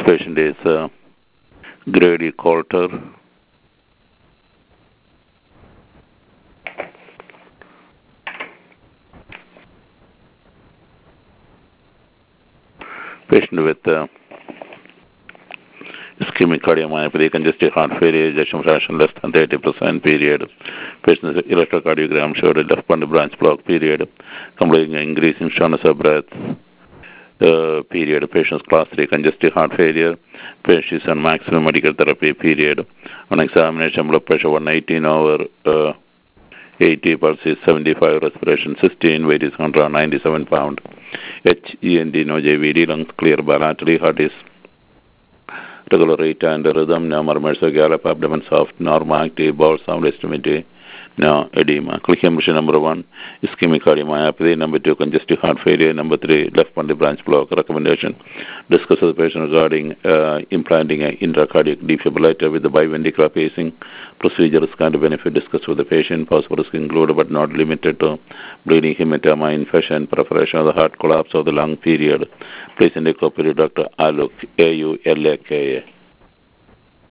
Patient is Grady Coulter. Patient with ischemic cardiomyopathy, congestive heart failure, ejection fraction less than 30% period. Patient's electrocardiogram showed a left bundle branch block period, completing an increasing shortness of breath period. Patient's class 3 congestive heart failure. Patient is on maximum medical therapy period. On examination, blood pressure 118 over 80, pulse is 75, respiration 16, weight is 197 pound. HEND no JVD, lungs clear bilaterally, heart is regular rate and rhythm, no murmurs or gallop, abdomen soft, normal active, bowel sound estimate, no edema. Click mission number 1, ischemic cardiomyopathy. Number 2, congestive heart failure. Number 3, left bundle branch block. Recommendation: discuss with the patient regarding implanting an intracardiac defibrillator with the biventricular pacing. Procedure is kind of benefit. Discuss with the patient. Possible risk included but not limited to bleeding, hematoma, infection, perforation of the heart, collapse of the lung period. Please indicate copy to Dr. Aluk, AULAKA.